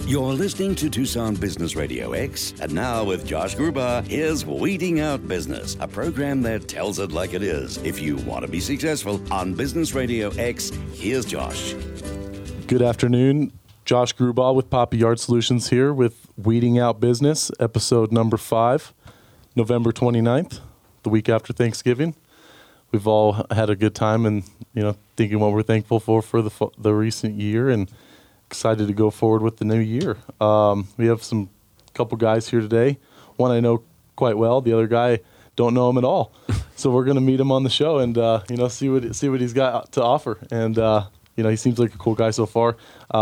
You're listening to Tucson Business Radio X, and now with Josh Gruber, here's Weeding Out Business, a program that tells it like it is. If you want to be successful on Business Radio X, here's Josh. Good afternoon. Josh Gruber with Poppy Yard Solutions here with Weeding Out Business, episode number 5, November 29th, the week after Thanksgiving. We've all had a good time and, thinking what we're thankful for the recent year and excited to go forward with the new year. We have some couple guys here today. One I know quite well. The other guy, don't know him at all. So we're going to meet him on the show and, see what he's got to offer. And, he seems like a cool guy so far.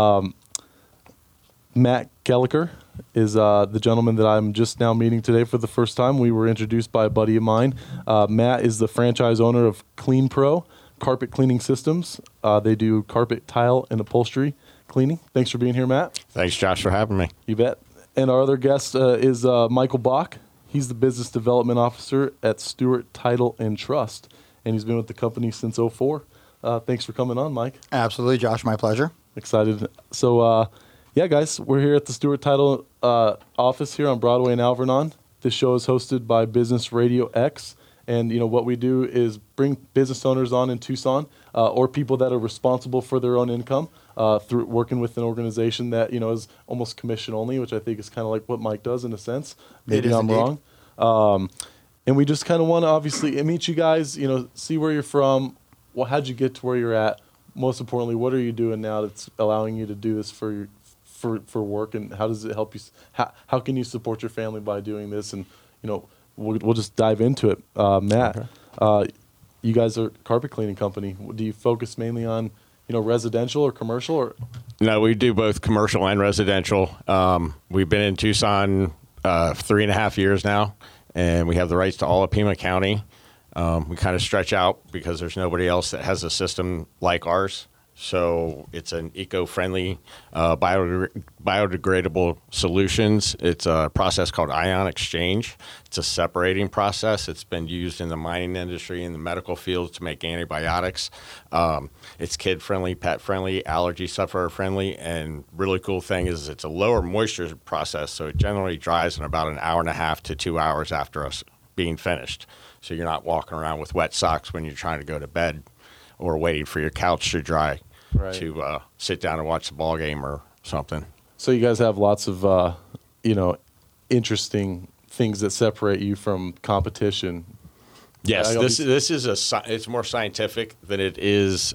Matt Gallagher is the gentleman that I'm just now meeting today for the first time. We were introduced by a buddy of mine. Matt is the franchise owner of Clean Pro Carpet Cleaning Systems. They do carpet, tile, and upholstery cleaning. Thanks for being here, Matt. Thanks, Josh, for having me. You bet. And our other guest is Michael Bach. He's the Business Development Officer at Stewart Title and Trust, and he's been with the company since 2004. Thanks for coming on, Mike. Absolutely, Josh. My pleasure. Excited. So, guys, we're here at the Stewart Title office here on Broadway in Alvernon. This show is hosted by Business Radio X. And, what we do is bring business owners on in Tucson or people that are responsible for their own income through working with an organization that, is almost commission only, which I think is kind of like what Mike does in a sense. Maybe I'm wrong. And we just kind of want to obviously meet you guys, see where you're from. Well, how'd you get to where you're at? Most importantly, what are you doing now that's allowing you to do this for work, and how does it help you? How can you support your family by doing this? And we'll just dive into it. Matt, okay. You guys are a carpet cleaning company. Do you focus mainly on residential or commercial? Or no, we do both commercial and residential. We've been in Tucson 3.5 years now, and we have the rights to all of Pima County. We kind of stretch out because there's nobody else that has a system like ours. So it's an eco-friendly, biodegradable solutions. It's a process called ion exchange. It's a separating process. It's been used in the mining industry, in the medical field to make antibiotics. It's kid-friendly, pet-friendly, allergy sufferer-friendly, and really cool thing is it's a lower moisture process, so it generally dries in about an hour and a half to 2 hours after us being finished. So you're not walking around with wet socks when you're trying to go to bed or waiting for your couch to dry to sit down and watch the ball game or something. So you guys have lots of, interesting things that separate you from competition. Yes, this is it's more scientific than it is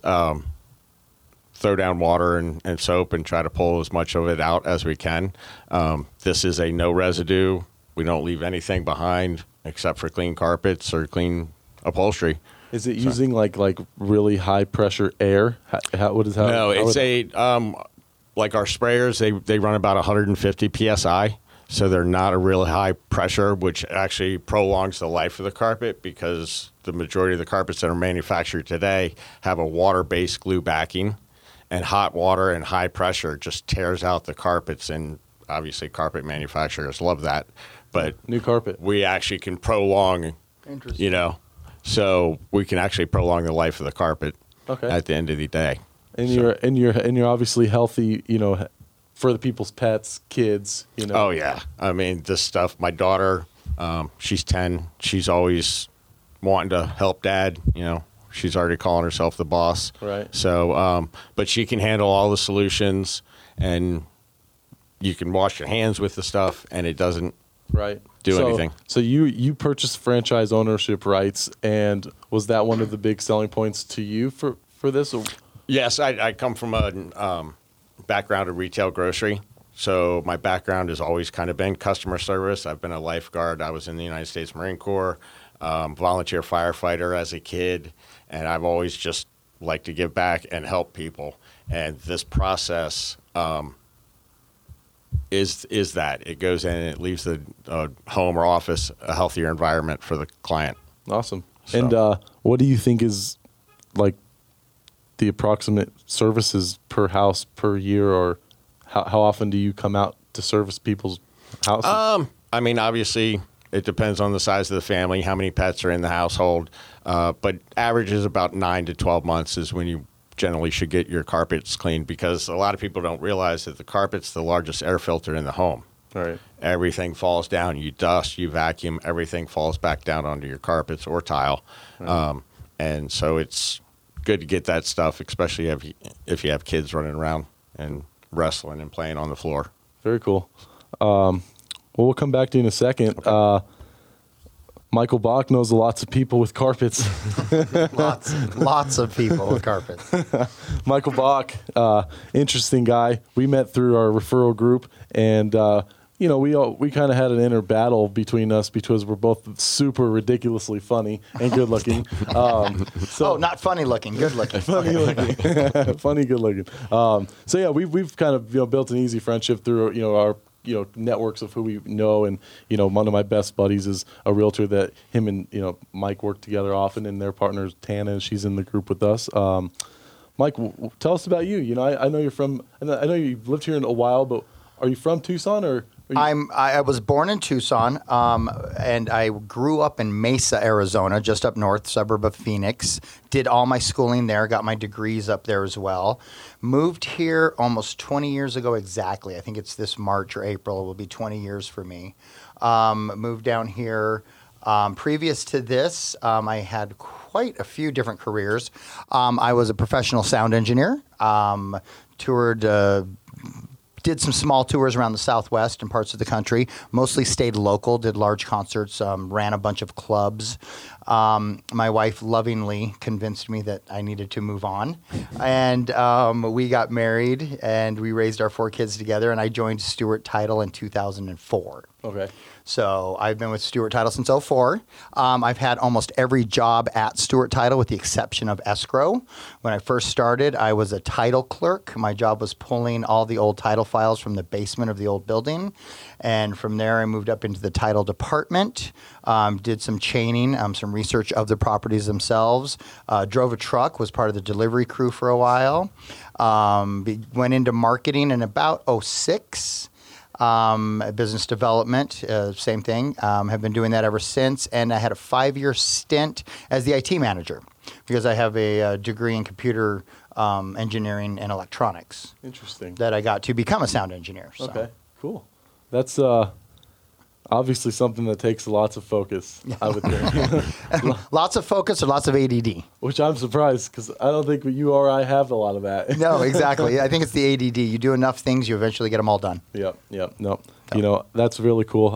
throw down water and soap and try to pull as much of it out as we can. This is a no residue. We don't leave anything behind except for clean carpets or clean upholstery. Is it using like really high pressure air? No, it's like our sprayers. They run about 150 psi, so they're not a real high pressure, which actually prolongs the life of the carpet because the majority of the carpets that are manufactured today have a water-based glue backing, and hot water and high pressure just tears out the carpets. And obviously, carpet manufacturers love that, but new carpet we actually can prolong. Interesting. So we can actually prolong the life of the carpet at the end of the day. And you're obviously healthy, for the people's pets, kids, Oh yeah. I mean, this stuff, my daughter, she's 10. She's always wanting to help dad, She's already calling herself the boss. Right. So, but she can handle all the solutions, and you can wash your hands with the stuff and it doesn't do anything. So you purchased franchise ownership rights, and was that one of the big selling points to you for this? Yes, I come from a background of retail grocery. So my background has always kind of been customer service. I've been a lifeguard. I was in the United States Marine Corps, volunteer firefighter as a kid, and I've always just liked to give back and help people. And this process is that it goes in and it leaves the home or office a healthier environment for the client. Awesome. So. And what do you think is like the approximate services per house per year, or how often do you come out to service people's houses? I mean, obviously it depends on the size of the family, how many pets are in the household, but average is about 9 to 12 months is when you generally should get your carpets cleaned, because a lot of people don't realize that the carpet's the largest air filter in the home. Right. Everything falls down. You dust, you vacuum, everything falls back down onto your carpets or tile. Right. And so it's good to get that stuff, especially if you have kids running around and wrestling and playing on the floor. Very cool. Well, we'll come back to you in a second. Okay. Michael Bach knows lots of people with carpets. Lots of people with carpets. Michael Bach, interesting guy. We met through our referral group, and we kind of had an inner battle between us because we're both super ridiculously funny and good looking. Not funny looking, good looking. Funny looking, funny, good looking. We've kind of built an easy friendship through our networks of who we know, and one of my best buddies is a realtor that him and Mike work together often, and their partner Tana, she's in the group with us. Mike, tell us about you. I know you're from. I know you've lived here in a while, but are you from Tucson or? I was born in Tucson, and I grew up in Mesa, Arizona, just up north, suburb of Phoenix. Did all my schooling there, got my degrees up there as well. Moved here almost 20 years ago exactly. I think it's this March or April. It will be 20 years for me. Moved down here. Previous to this, I had quite a few different careers. I was a professional sound engineer, toured, did some small tours around the Southwest and parts of the country, mostly stayed local, did large concerts, ran a bunch of clubs. My wife lovingly convinced me that I needed to move on. And we got married, and we raised our 4 kids together, and I joined Stewart Title in 2004. Okay. So I've been with Stewart Title since 2004. I've had almost every job at Stewart Title with the exception of escrow. When I first started, I was a title clerk. My job was pulling all the old title files from the basement of the old building. And from there, I moved up into the title department, did some chaining, some research of the properties themselves, drove a truck, was part of the delivery crew for a while, went into marketing in about 2006. Business development, same thing. Have been doing that ever since. And I had a 5-year stint as the IT manager because I have a degree in computer engineering and electronics. Interesting. That I got to become a sound engineer. So. Okay, cool. That's obviously something that takes lots of focus, I would think. Lots of focus or lots of ADD? Which I'm surprised, because I don't think you or I have a lot of that. No, exactly. I think it's the ADD. You do enough things, you eventually get them all done. Yep. No. That's really cool.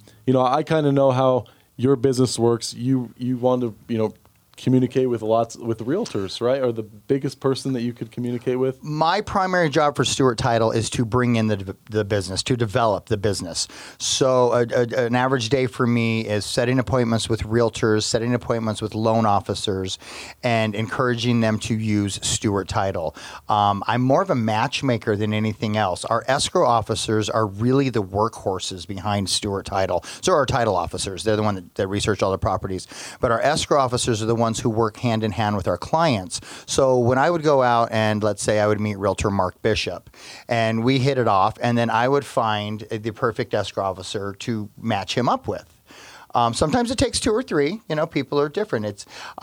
I kind of know how your business works. You want to, communicate with realtors, right? Or the biggest person that you could communicate with? My primary job for Stewart Title is to bring in the business, to develop the business. So an average day for me is setting appointments with realtors, setting appointments with loan officers, and encouraging them to use Stewart Title. I'm more of a matchmaker than anything else. Our escrow officers are really the workhorses behind Stewart Title. So our title officers, they're the one that research all the properties. But our escrow officers are the ones who work hand in hand with our clients. So when I would go out and let's say I would meet realtor Mark Bishop and we hit it off, and then I would find the perfect escrow officer to match him up with. Sometimes it takes 2 or 3. People are different.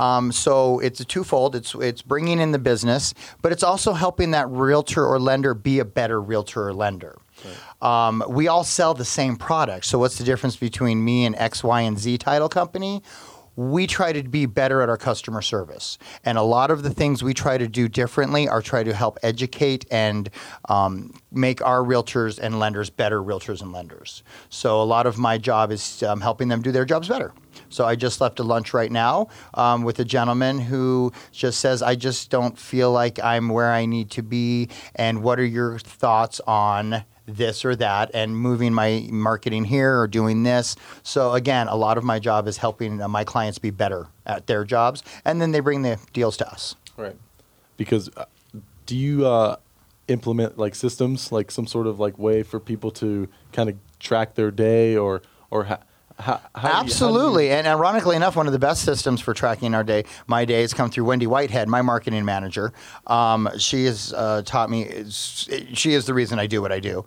So it's a twofold. It's bringing in the business, but it's also helping that realtor or lender be a better realtor or lender. Right. We all sell the same product. So what's the difference between me and X, Y, and Z title company? We try to be better at our customer service. And a lot of the things we try to do differently are try to help educate and make our realtors and lenders better realtors and lenders. So a lot of my job is helping them do their jobs better. So I just left a lunch right now with a gentleman who just says, I just don't feel like I'm where I need to be. And what are your thoughts on this or that, and moving my marketing here or doing this. So again, a lot of my job is helping my clients be better at their jobs, and then they bring the deals to us. Right. Because do you implement like systems, like some sort of like way for people to kind of track their day or how Absolutely. And ironically enough, one of the best systems for tracking my day has come through Wendy Whitehead, my marketing manager. She has taught me, she is the reason I do what I do.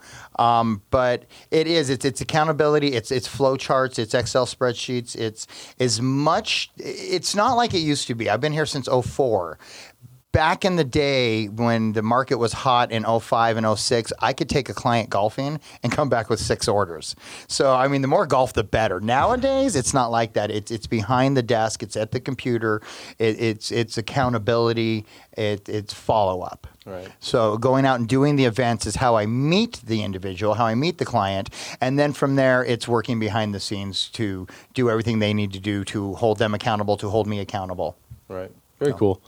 But it's accountability, it's flow charts, it's Excel spreadsheets, it's not like it used to be. I've been here since 2004. back in the day when the market was hot in 05 and 06, I could take a client golfing and come back with 6 orders. So, I mean, the more golf, the better. Nowadays, it's not like that. It's behind the desk. It's at the computer. It's accountability. It's follow-up. Right. So going out and doing the events is how I meet the individual, how I meet the client. And then from there, it's working behind the scenes to do everything they need to do to hold them accountable, to hold me accountable. Right. Very cool.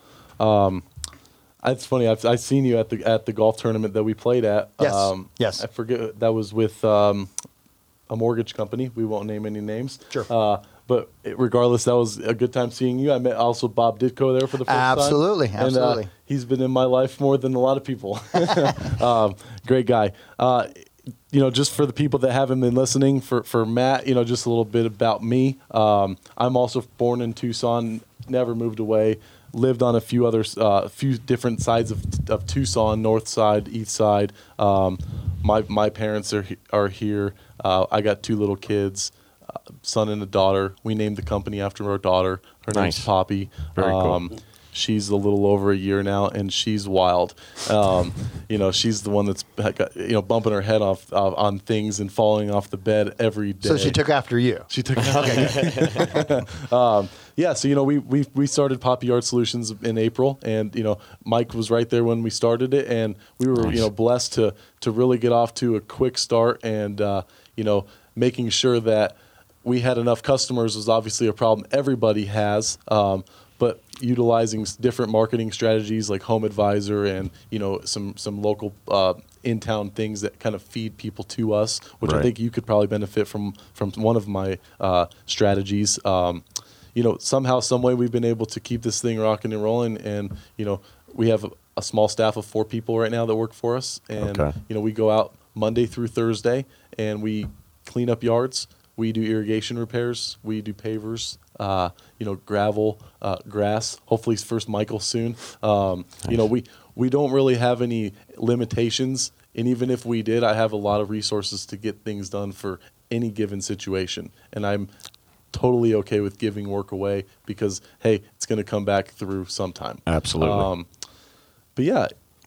It's funny. I've seen you at the golf tournament that we played at. Yes. Yes. I forget, that was with a mortgage company. We won't name any names. Sure. But regardless, that was a good time seeing you. I met also Bob Ditko there for the first Absolutely. time. Absolutely. And he's been in my life more than a lot of people. Great guy. Just for the people that haven't been listening, for Matt, just a little bit about me. I'm also born in Tucson, never moved away. Lived on a few different sides of Tucson, north side, east side. My parents are here. I got 2 little kids, son and a daughter. We named the company after our daughter. Her name's Poppy. Very cool. She's a little over a year now, and she's wild. She's the one that's bumping her head off on things and falling off the bed every day. So she took after you. She took after me. Yeah, so we started Poppy Yard Solutions in April, and Mike was right there when we started it, and we were blessed to really get off to a quick start, and making sure that we had enough customers was obviously a problem everybody has. But utilizing different marketing strategies like Home Advisor and some local in-town things that kind of feed people to us, which I think you could probably benefit from one of my strategies. Somehow, some way, we've been able to keep this thing rocking and rolling, and we have a small staff of 4 people right now that work for us, and we go out Monday through Thursday and we clean up yards. We do irrigation repairs. We do pavers. Gravel, grass. Hopefully, first Michael soon. We don't really have any limitations, and even if we did, I have a lot of resources to get things done for any given situation, and I'm totally okay with giving work away because hey, it's going to come back through sometime. Absolutely. But yeah,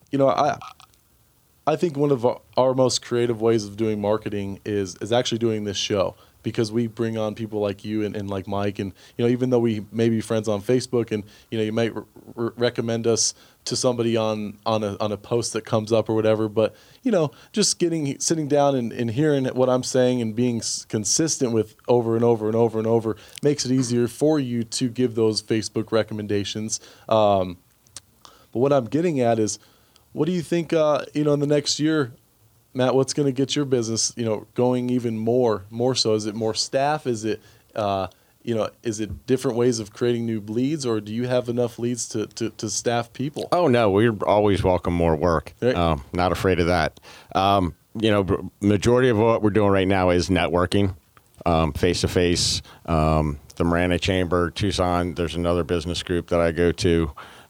I think one of our most creative ways of doing marketing is actually doing this show. Because we bring on people like you and like Mike, and even though we may be friends on Facebook, and you might recommend us to somebody on a post that comes up or whatever, but just sitting down and hearing what I'm saying and being consistent with over and over and over and over makes it easier for you to give those Facebook recommendations. But what I'm getting at is, what do you think? In the next year, Matt, what's going to get your business, going even more so? Is it more staff? Is it, is it different ways of creating new leads, or do you have enough leads to staff people? Oh no, we always welcome more work. Right. Not afraid of that. Majority of what we're doing right now is networking, face to face. The Marana Chamber, Tucson. There's another business group that I go to.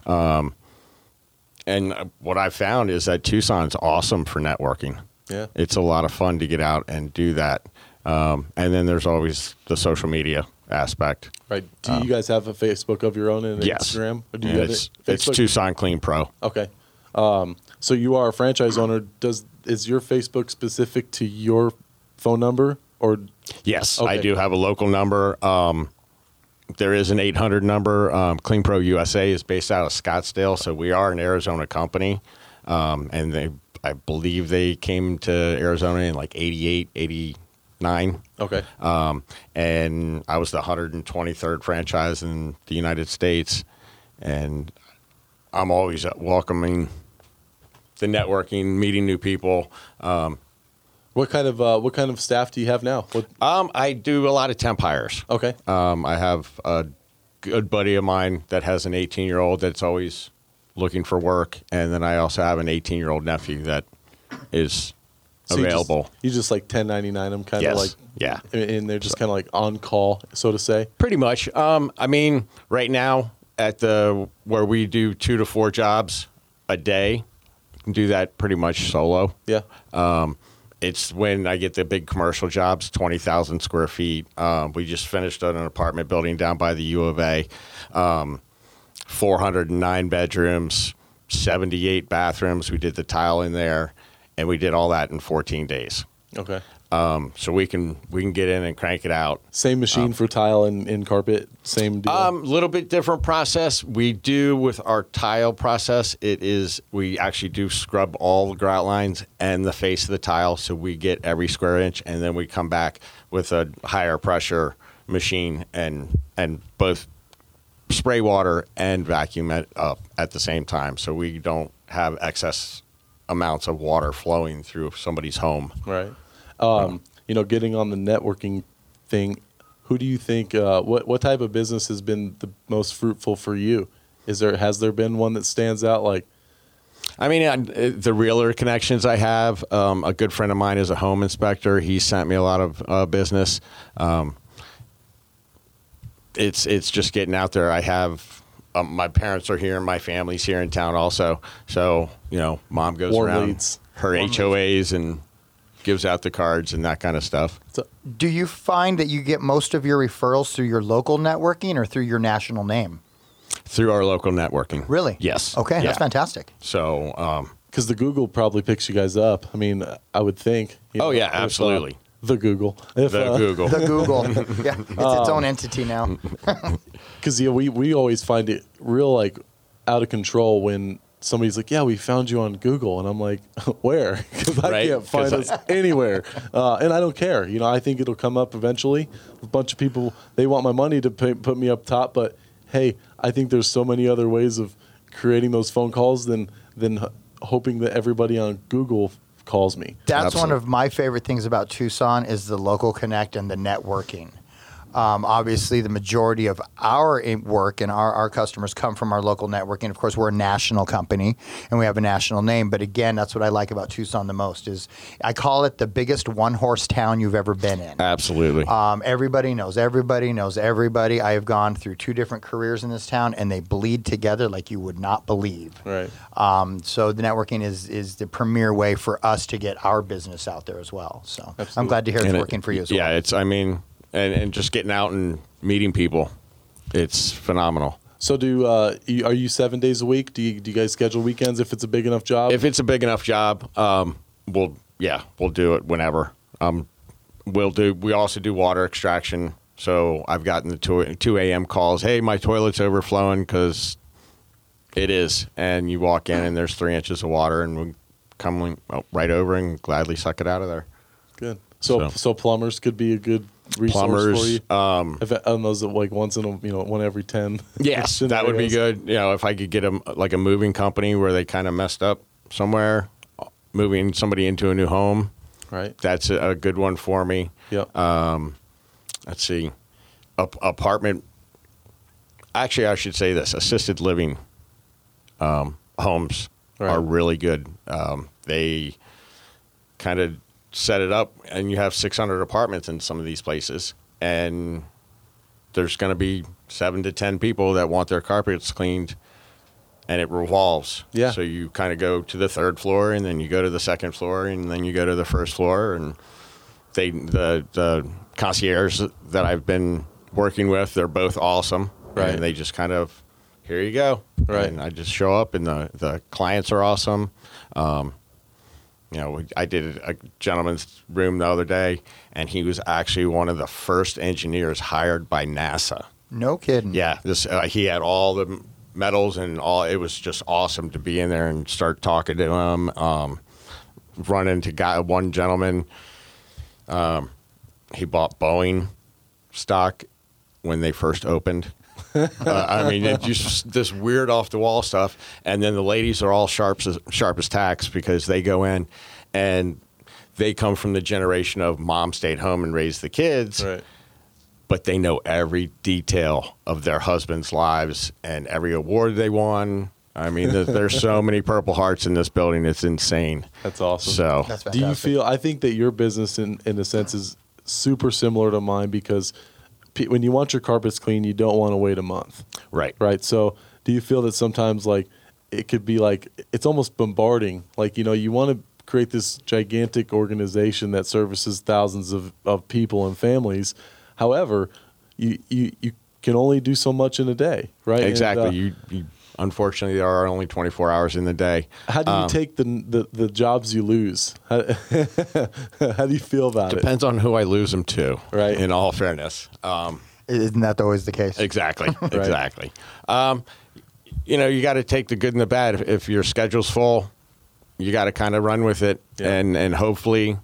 And what I found is that Tucson's awesome for networking. Yeah. It's a lot of fun to get out and do that. And then there's always the social media aspect. Right. Do you guys have a Facebook of your own and an Instagram? Or do you have it's Tucson Clean Pro. Okay. So you are a franchise owner. Is your Facebook specific to your phone number, or? Yes, okay. I do have a local number. There is an 800 number. Clean Pro USA is based out of Scottsdale, so we are an Arizona company. And I believe they came to Arizona in like 88, 89. Okay. And I was the 123rd franchise in the United States. And I'm always welcoming the networking, meeting new people. What kind of staff do you have now? I do a lot of temp hires. Okay. I have a good buddy of mine that has an 18-year-old that's always looking for work, and then I also have an 18-year-old nephew that is available. You just like 1099 them, kind of like, yeah, and they're just kind of like on call, so to say. Pretty much. I mean, right now at where we do 2 to 4 jobs a day, you can do that pretty much solo. Yeah. It's when I get the big commercial jobs, 20,000 square feet. We just finished an apartment building down by the U of A. 409 bedrooms, 78 bathrooms. We did the tile in there, and we did all that in 14 days. Okay. So we can get in and crank it out. Same machine for tile and carpet, same deal? Little bit different process. We do with our tile process, we actually do scrub all the grout lines and the face of the tile, so we get every square inch, and then we come back with a higher pressure machine and both spray water and vacuum it up at the same time, so we don't have excess amounts of water flowing through somebody's home. Right. Getting on the networking thing, who do you think, what type of business has been the most fruitful for you? Has there been one that stands out? Like, I mean, the realtor connections I have, a good friend of mine is a home inspector. He sent me a lot of business. It's just getting out there. I have, my parents are here, my family's here in town also. So, mom goes Warm around leads. her HOAs and gives out the cards and that kind of stuff. Do you find that you get most of your referrals through your local networking or through your national name? Through our local networking. Really? Yes. Okay, Yeah. that's fantastic. So, because the Google probably picks you guys up. I mean, I would think. Oh, yeah, absolutely. The Google. Google. The Google. Yeah, it's its own entity now. Because we always find it real like out of control when somebody's like, yeah, we found you on Google. And I'm like, where? Because I Right, can't find 'cause us anywhere. And I don't care. I think it'll come up eventually. A bunch of people, they want my money to put me up top. But, hey, I think there's so many other ways of creating those phone calls than hoping that everybody on Google calls me. That's Absolutely. one of my favorite things about Tucson is the local connect and the networking. Obviously, the majority of our work and our customers come from our local networking. Of course, we're a national company and we have a national name. But again, that's what I like about Tucson the most is I call it the biggest one-horse town you've ever been in. Absolutely. Everybody knows everybody knows everybody. I have gone through 2 different careers in this town, and they bleed together like you would not believe. Right. So the networking is the premier way for us to get our business out there as well. So I'm Absolutely. glad to hear it's working for you as well. Yeah, and just getting out and meeting people, it's phenomenal. So are you 7 days a week? Do you guys schedule weekends if it's a big enough job? If it's a big enough job, we'll do it whenever. We also do water extraction. So I've gotten the 2 a.m. calls. Hey, my toilet's overflowing because it is. And you walk in and there's 3 inches of water, and we come right over and gladly suck it out of there. Good. So plumbers could be a good resource for you. If on those like once in one every 10. Yes, that would be good. If I could get a moving company where they kind of messed up somewhere, moving somebody into a new home. Right. That's a good one for me. Yep. Let's see, apartment. Actually, I should say this: assisted living homes are really good. They kind of set it up, and you have 600 apartments in some of these places, and there's going to be 7 to 10 people that want their carpets cleaned, and it revolves. Yeah. So you kind of go to the 3rd floor, and then you go to the 2nd floor, and then you go to the 1st floor, and the concierge that I've been working with, they're both awesome. Right. And they just kind of, here you go. Right. And I just show up, and the clients are awesome. I did a gentleman's room the other day, and he was actually one of the first engineers hired by NASA. No kidding. Yeah, he had all the medals and all. It was just awesome to be in there and start talking to him. Run into one gentleman. He bought Boeing stock when they first opened. It's just this weird off the wall stuff. And then the ladies are all sharp as tacks because they go in and they come from the generation of mom stayed home and raised the kids. Right. But they know every detail of their husband's lives and every award they won. There's so many Purple Hearts in this building. It's insane. That's awesome. So That's Do fantastic. you feel? I think that your business, in a sense, is super similar to mine because when you want your carpets clean, you don't want to wait a month. right. Right. So do you feel that sometimes like it could be like it's almost bombarding? Like, you want to create this gigantic organization that services thousands of people and families. However, you can only do so much in a day, right? Exactly. And, You unfortunately, there are only 24 hours in the day. how do you take the jobs you lose? How do you feel about it? Depends on who I lose them to, Right. in all fairness. Isn't that always the case? Exactly. Exactly. You got to take the good and the bad. If your schedule's full, you got to kind of run with it. Yeah. And hopefully,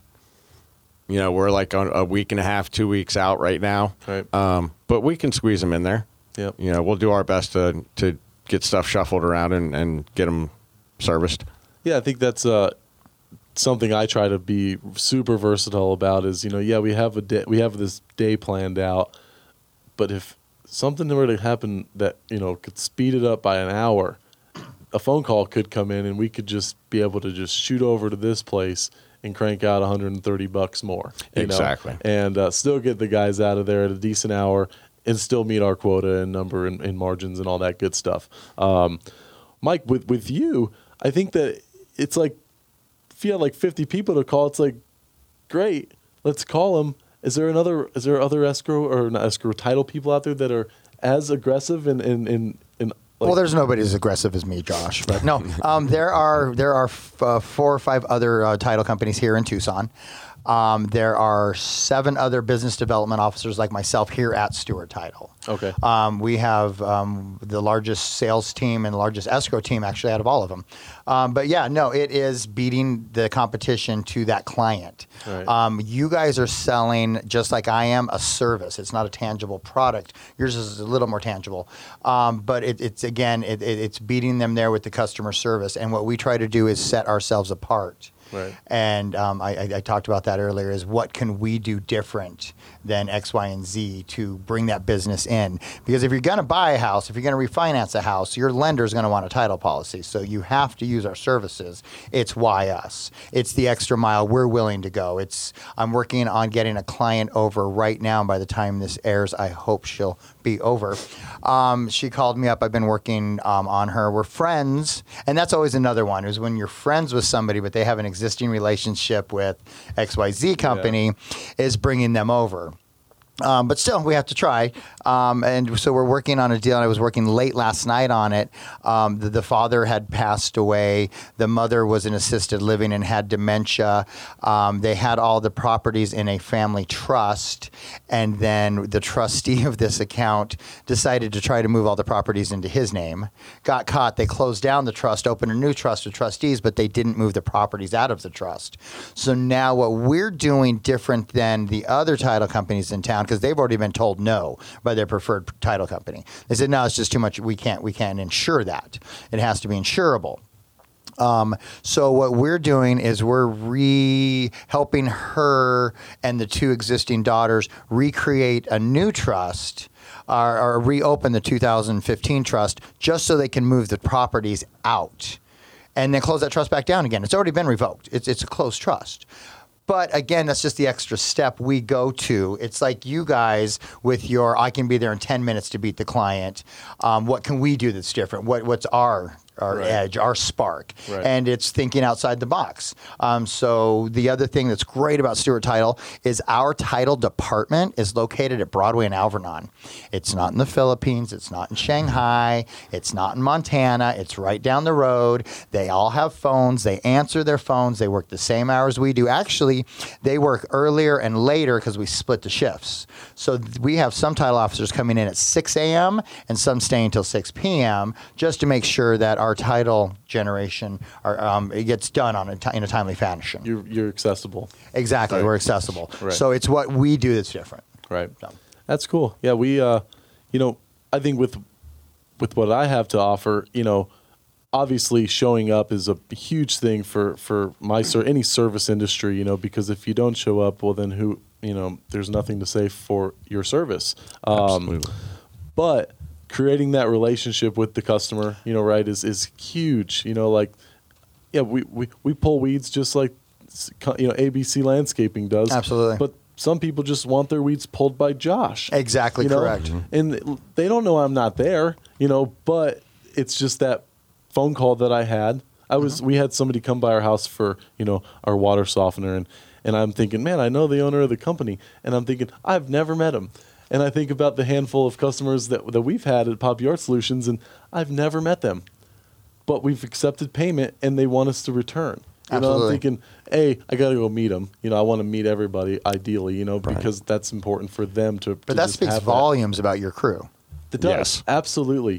we're like a week and a half, 2 weeks out right now. Right. But we can squeeze them in there. Yep. We'll do our best to get stuff shuffled around and get them serviced. Yeah, I think that's something I try to be super versatile about. Is we have this day planned out, but if something were to happen that could speed it up by an hour, a phone call could come in and we could just be able to just shoot over to this place and crank out $130 more. Exactly. And still get the guys out of there at a decent hour and still meet our quota and number and margins and all that good stuff. Mike, with you, I think that it's like, if you had like 50 people to call, it's like, great, let's call them. Is there other escrow or not escrow title people out there that are as aggressive in Well, there's nobody as aggressive as me, Josh. But no, there are 4 or 5 other title companies here in Tucson. There are 7 other business development officers like myself here at Stewart Title. Okay. We have the largest sales team and the largest escrow team actually out of all of them. But yeah, no, it is beating the competition to that client. Right. You guys are selling, just like I am, a service. It's not a tangible product. Yours is a little more tangible. But it's beating them there with the customer service. And what we try to do is set ourselves apart. Right. And I talked about that earlier, is what can we do different than X, Y, and Z to bring that business in? Because if you're going to buy a house, if you're going to refinance a house, your lender's going to want a title policy. So you have to use our services. It's why us. It's the extra mile we're willing to go. I'm working on getting a client over right now. And by the time this airs, I hope she'll be over. She called me up. I've been working on her. We're friends. And that's always another one, is when you're friends with somebody, but they have an existing relationship with XYZ company, is bringing them over. But still, we have to try. And so we're working on a deal. And I was working late last night on it. The father had passed away. The mother was in assisted living and had dementia. They had all the properties in a family trust. And then the trustee of this account decided to try to move all the properties into his name. Got caught. They closed down the trust, opened a new trust with trustees, but they didn't move the properties out of the trust. So now what we're doing different than the other title companies in town, because they've already been told no by their preferred title company. They said, no, it's just too much. We can't insure that. It has to be insurable. So what we're doing is we're helping her and the 2 existing daughters recreate a new trust, or reopen the 2015 trust, just so they can move the properties out and then close that trust back down again. It's already been revoked. It's a closed trust. But again, that's just the extra step we go to. It's like you guys with your, I can be there in 10 minutes to beat the client. What can we do that's different? What's our right. edge, our spark? Right. And it's thinking outside the box. So the other thing that's great about Stewart Title is our title department is located at Broadway and Alvernon. It's not in the Philippines. It's not in Shanghai. It's not in Montana. It's right down the road. They all have phones. They answer their phones. They work the same hours we do. Actually, they work earlier and later because we split the shifts. So we have some title officers coming in at 6 a.m. and some staying until 6 p.m. just to make sure that our title generation it gets done in a timely fashion. You're accessible. Exactly, Right. we're accessible. Right. So it's what we do that's different. Right. So. That's cool. Yeah, we I think with what I have to offer, obviously showing up is a huge thing for any service industry, because if you don't show up, well then there's nothing to say for your service. Absolutely. But creating that relationship with the customer, right, is huge. We pull weeds just like ABC Landscaping does. Absolutely. But some people just want their weeds pulled by Josh. Exactly correct. Mm-hmm. And they don't know I'm not there, but it's just that phone call that I had. We had somebody come by our house for, our water softener, and I'm thinking, man, I know the owner of the company, and I'm thinking, I've never met him. And I think about the handful of customers that we've had at Pop Yard Solutions, and I've never met them. But we've accepted payment, and they want us to return. Absolutely. I'm thinking, hey, I got to go meet them. I want to meet everybody, ideally, because that's important for them to. But that speaks volumes about your crew. It does. Yes. Absolutely.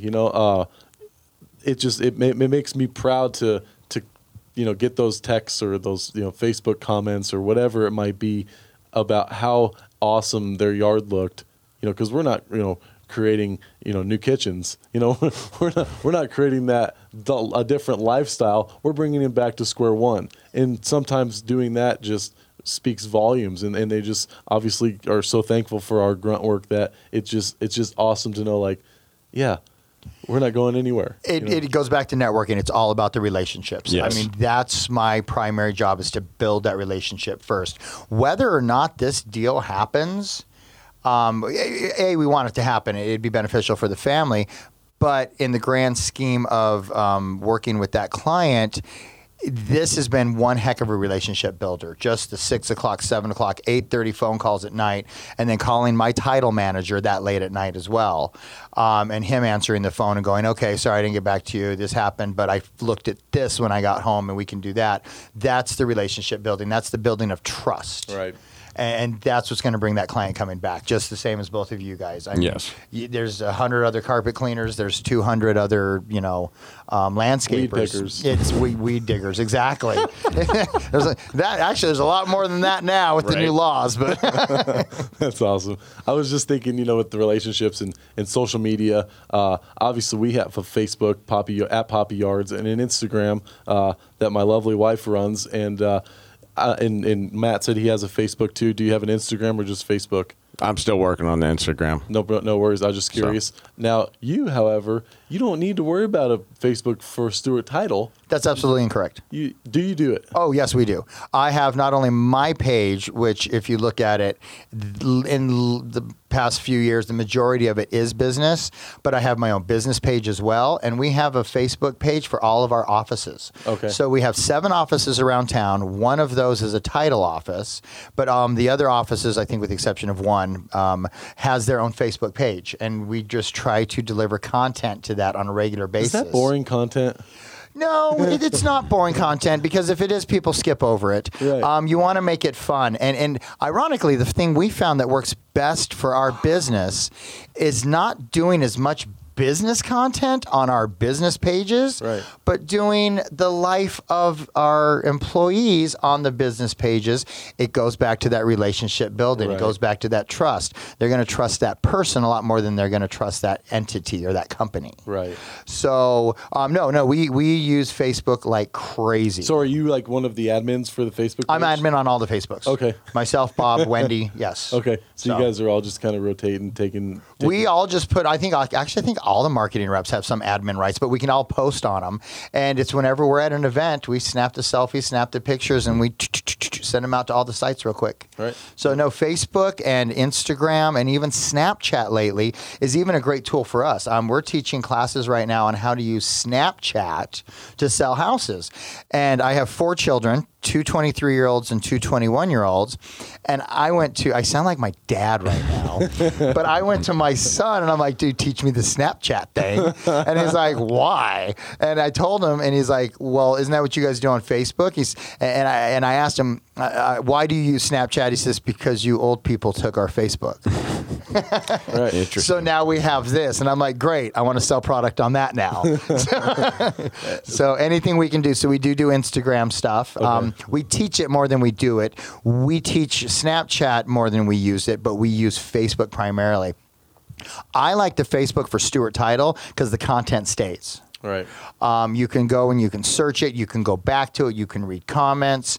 It makes me proud to get those texts or those Facebook comments or whatever it might be about how awesome their yard looked. Because we're not creating new kitchens. We're not creating a different lifestyle. We're bringing it back to square one. And sometimes doing that just speaks volumes, and they just obviously are so thankful for our grunt work that it's just awesome to know, like, yeah, we're not going anywhere. It goes back to networking. It's all about the relationships. Yes. I mean, that's my primary job, is to build that relationship first. Whether or not this deal happens, we want it to happen. It'd be beneficial for the family. But in the grand scheme of working with that client, this has been one heck of a relationship builder. Just the 6 o'clock, 7 o'clock, 8:30 phone calls at night, and then calling my title manager that late at night as well, and him answering the phone and going, okay, sorry, I didn't get back to you. This happened, but I looked at this when I got home, and we can do that. That's the relationship building. That's the building of trust. Right. And that's what's going to bring that client coming back, just the same as both of you guys. I mean, Yes. There's 100 other carpet cleaners. There's 200 other, landscapers. Weed pickers. It's weed diggers, exactly. There's a lot more than that now with the new laws. But That's awesome. I was just thinking, with the relationships and social media. Obviously, we have a Facebook, at Poppy Yards, and an Instagram that my lovely wife runs, and Matt said he has a Facebook too. Do you have an Instagram or just Facebook? I'm still working on the Instagram. No worries. I was just curious. Now, you, however, you don't need to worry about a Facebook for Stewart Title. that's absolutely incorrect. Do you do it? Oh, yes, we do. I have not only my page, which if you look at it, in the past few years, the majority of it is business, but I have my own business page as well. And we have a Facebook page for all of our offices. Okay. So we have 7 offices around town. One of those is a title office, but the other offices, I think with the exception of one, has their own Facebook page. And we just try to deliver content to that on a regular basis. Is that boring content? No, it's not boring content, because if it is, people skip over it. Right. You want to make it fun. And ironically, the thing we found that works best for our business is not doing as much business content on our business pages, right, but doing the life of our employees on the business pages. It goes back to that relationship building. Right. It goes back to that trust. They're going to trust that person a lot more than they're going to trust that entity or that company. Right. So, no, we use Facebook like crazy. So are you like one of the admins for the Facebook page? I'm admin on all the Facebooks. Okay. Myself, Bob, Wendy, yes. Okay. So you guys are all just kind of rotating, taking We all just put, I think all the marketing reps have some admin rights, but we can all post on them. And it's whenever we're at an event, we snap the selfies, snap the pictures, and we send them out to all the sites real quick. Right. So no, Facebook and Instagram and even Snapchat lately is even a great tool for us. We're teaching classes right now on how to use Snapchat to sell houses. And I have 4 children, 2 23-year-olds and 2 21-year-olds. And I sound like my dad right now, but I went to my son and I'm like, dude, teach me the Snapchat thing. And he's like, why? And I told him, and he's like, well, isn't that what you guys do on Facebook? And I asked him, why do you use Snapchat? He says, because you old people took our Facebook. Right. Interesting. So now we have this, and I'm like, great, I want to sell product on that now. So anything we can do. So we do Instagram stuff. Okay. We teach it more than we do it. We teach Snapchat more than we use it, but we use Facebook primarily. I like the Facebook for Stewart Title because the content stays. Right. You can go and you can search it. You can go back to it. You can read comments.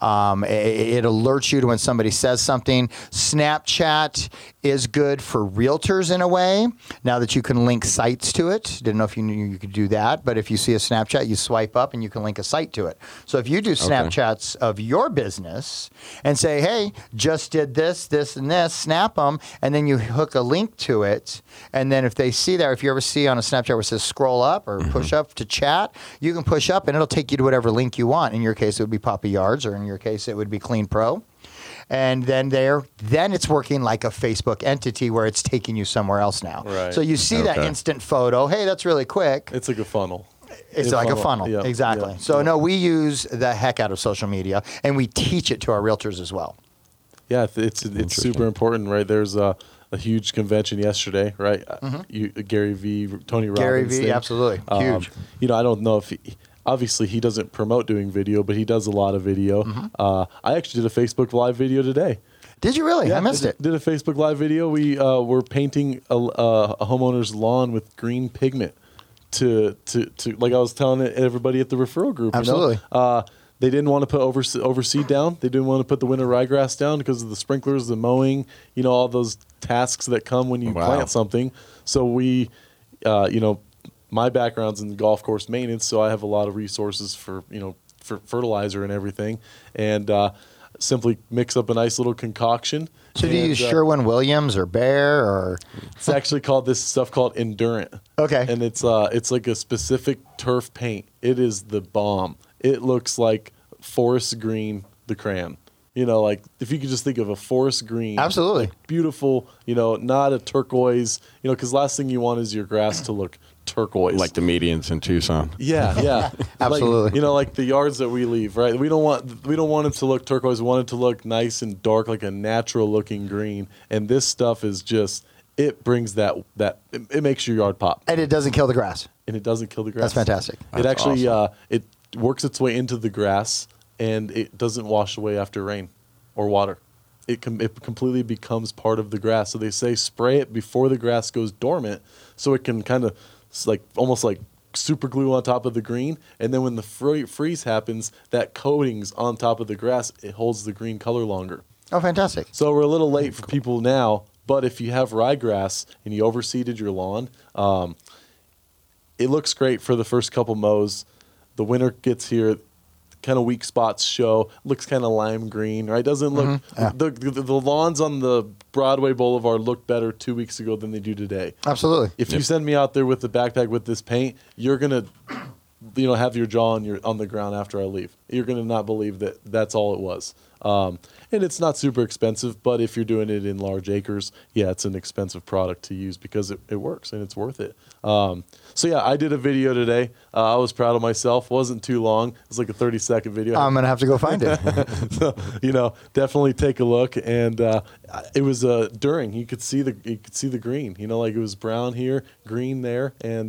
It alerts you to when somebody says something. Snapchat is good for realtors in a way, now that you can link sites to it. Didn't know if you knew you could do that, but if you see a Snapchat, you swipe up and you can link a site to it. So if you do Snapchats of your business and say, hey, just did this, this, and this, snap them, and then you hook a link to it, and then if they see that, if you ever see on a Snapchat where it says scroll up or push up to chat, you can push up and it'll take you to whatever link you want. In your case, it would be Poppy Yards, or in your case, it would be Clean Pro. and then it's working like a Facebook entity where it's taking you somewhere else now. Right. So you see that instant photo. Hey, that's really quick. It's like a funnel. It's like a funnel. Yeah, Exactly. yeah, So no, we use the heck out of social media, and we teach it to our realtors as well. Yeah, it's super important, right? There's a huge convention yesterday, right? Gary V, Tony Robbins. Gary V, thing. absolutely. Huge. I don't know if obviously he doesn't promote doing video, but he does a lot of video. I actually did a Facebook Live video today. Did you really? Yeah, I missed it. Did a Facebook Live video. We were painting a homeowner's lawn with green pigment to like I was telling everybody at the referral group. Absolutely. They didn't want to put overseed down. They didn't want to put the winter ryegrass down because of the sprinklers, the mowing, all those tasks that come when you plant something. So we, my background's in golf course maintenance, so I have a lot of resources for fertilizer and everything, and simply mix up a nice little concoction. So do you use Sherwin-Williams or Behr or? It's actually called Endurant. Okay. And it's like a specific turf paint. It is the bomb. It looks like forest green, the crayon. Like if you could just think of a forest green. Absolutely. Like beautiful, not a turquoise, because last thing you want is your grass to look turquoise. Like the medians in Tucson. Yeah. Absolutely. Like the yards that we leave, right? We don't want it to look turquoise. We want it to look nice and dark, like a natural looking green. And this stuff is just, it brings that it makes your yard pop. And it doesn't kill the grass. And it doesn't kill the grass. That's fantastic. It actually it works its way into the grass, and it doesn't wash away after rain or water. It completely becomes part of the grass. So they say spray it before the grass goes dormant, so it can kind of almost like super glue on top of the green. And then when the freeze happens, that coating's on top of the grass. It holds the green color longer. Oh, fantastic. So we're a little late for people now, but if you have ryegrass and you overseeded your lawn, it looks great for the first couple mows. The winter gets here, kind of weak spots show. Looks kind of lime green, right? Doesn't look the lawns on the Broadway Boulevard look better 2 weeks ago than they do today. Absolutely. If you send me out there with the backpack with this paint, you're gonna, have your jaw on the ground after I leave. You're gonna not believe that that's all it was. And it's not super expensive, but if you're doing it in large acres, it's an expensive product to use because it works and it's worth it. I did a video today. I was proud of myself. Wasn't too long. It was like a 30-second video. I'm gonna have to go find it. So, definitely take a look. And it was during. You could see the green. Like it was brown here, green there, and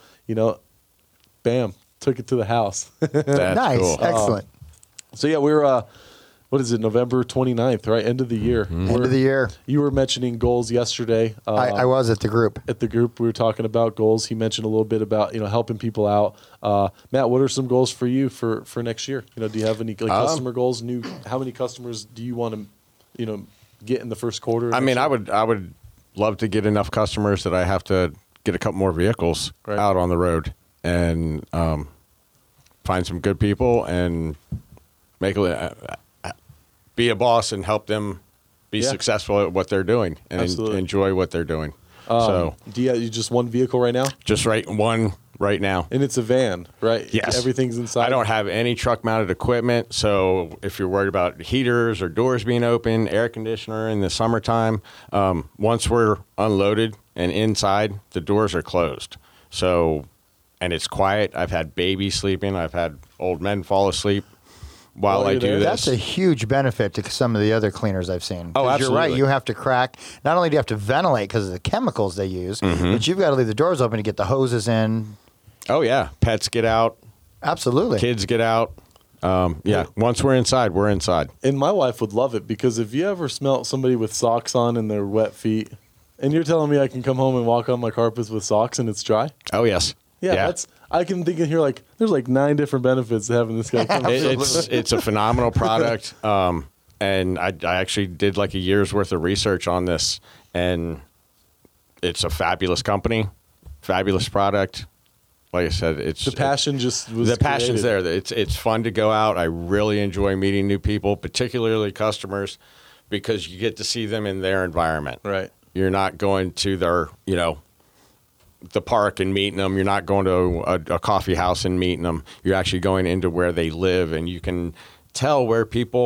bam, took it to the house. That's Nice, cool. excellent. We're what is it, November 29th, right? End of the year. End of the year. You were mentioning goals yesterday. I was at the group. At the group, we were talking about goals. He mentioned a little bit about helping people out. Matt, what are some goals for you for next year? Do you have any customer goals? How many customers do you want to get in the first quarter? I mean, I would love to get enough customers that I have to get a couple more vehicles out on the road and find some good people and be a boss and help them be successful at what they're doing and enjoy what they're doing. Do you just one vehicle right now? Just one right now. And it's a van, right? Yes. Everything's inside. I don't have any truck-mounted equipment, so if you're worried about heaters or doors being open, air conditioner in the summertime, once we're unloaded and inside, the doors are closed. So, and it's quiet. I've had babies sleeping. I've had old men fall asleep while I do this. That's a huge benefit to some of the other cleaners I've seen. Oh, absolutely. You're right. You have to crack. Not only do you have to ventilate because of the chemicals they use, but you've got to leave the doors open to get the hoses in. Oh, yeah. Pets get out. Absolutely. Kids get out. Once we're inside, we're inside. And my wife would love it because if you ever smelt somebody with socks on and their wet feet, and you're telling me I can come home and walk on my carpets with socks and it's dry? Oh, yes. Yeah. I can think in here there's 9 different benefits to having this guy come. It's a phenomenal product. And I actually did a year's worth of research on this, and it's a fabulous company, fabulous product. Like I said, the passion just was the passion's created. there. It's fun to go out. I really enjoy meeting new people, particularly customers, because you get to see them in their environment. Right. You're not going to their, the park and meeting them. You're not going to a coffee house and meeting them. You're actually going into where they live, and you can tell where people